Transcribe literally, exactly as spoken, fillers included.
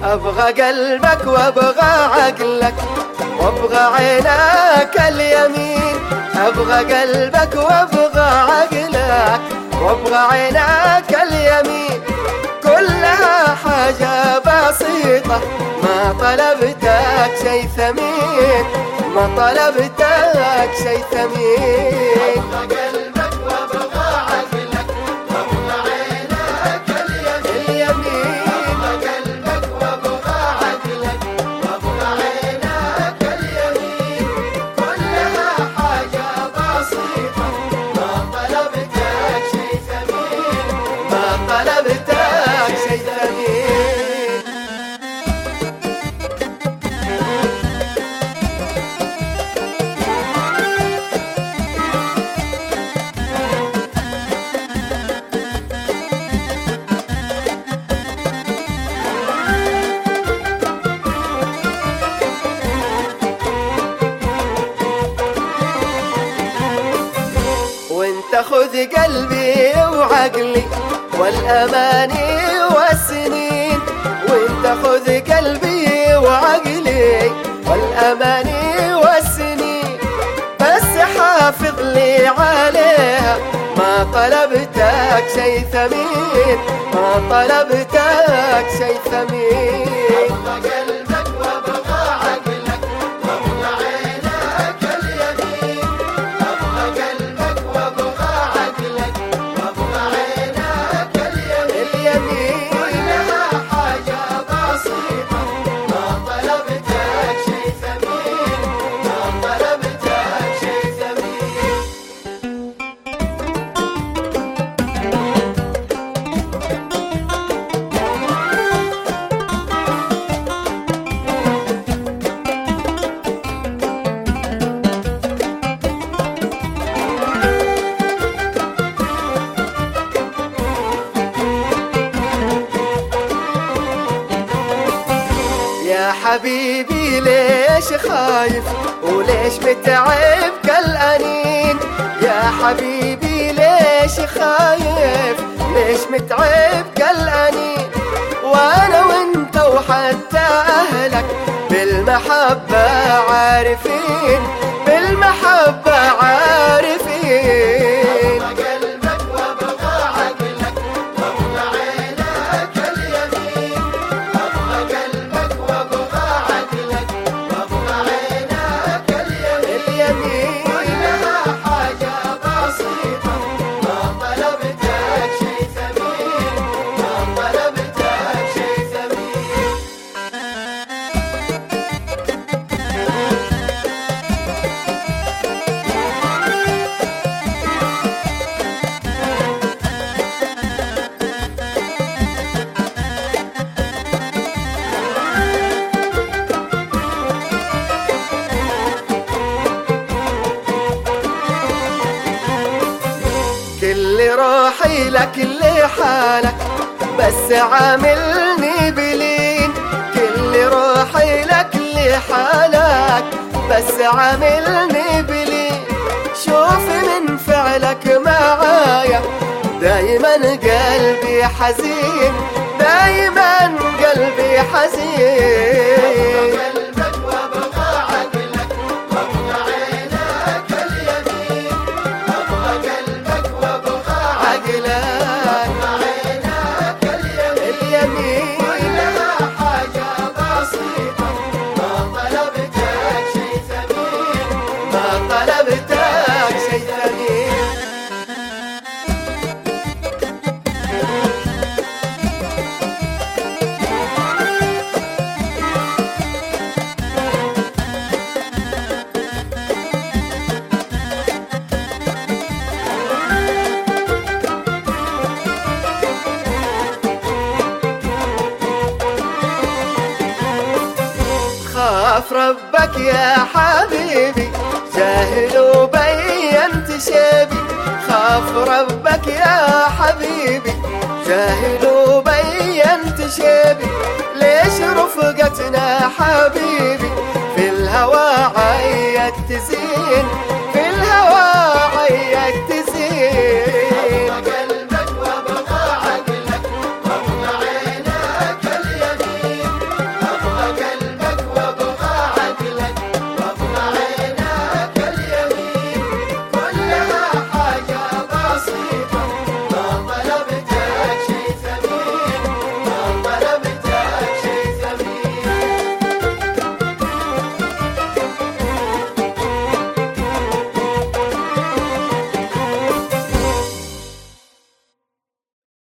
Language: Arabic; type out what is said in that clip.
أبغى قلبك وأبغى عقلك وأبغى عينك اليمين. أبغى قلبك وأبغى عقلك وأبغى عينك اليمين. كلها حاجة بسيطة ما طلبتك شي ثمين، ما طلبتك شي ثمين. أبغى قلبك وأبغى عقلك وأبغى عينك اليمين. أبغى قلبك وأبغى عقلك وأبغى عينك اليمين. كلها حاجة بسيطة ما طلبتك شي ثمين، ما طلبتك شي ثمين. خذ قلبي وعقلي والأماني والسنين. وانت خذ قلبي وعقلي والأماني والسنين. بس حافظ لي عليها ما طلبتك شي ثمين، ما طلبتك شي ثمين. أبغى قلبك وأبغى عقلك وأبغى عينك اليمين. أبغى قلبك وأبغى عقلك وأبغى عينك اليمين. كلها حاجة بسيطة ما طلبتك شي ثمين، ما طلبتك شي ثمين. يا حبيبي ليش خايف وليش متعب كالأنين؟ يا حبيبي ليش خايف ليش متعب كالأنين؟ وانا وانت وحتى اهلك بالمحبة عارفين، بالمحبة عارفين. كل روحي لك كل حالك بس عاملني بلين. كل روحي لك كل حالك بس عاملني بلين. شوف من فعلك معايا دايما قلبي حزين، دايما قلبي حزين. خاف ربك يا حبيبي جاهل وبينت شيبي. خاف ربك يا حبيبي جاهل وبينت شيبي. ليش رفقتنا حبيبي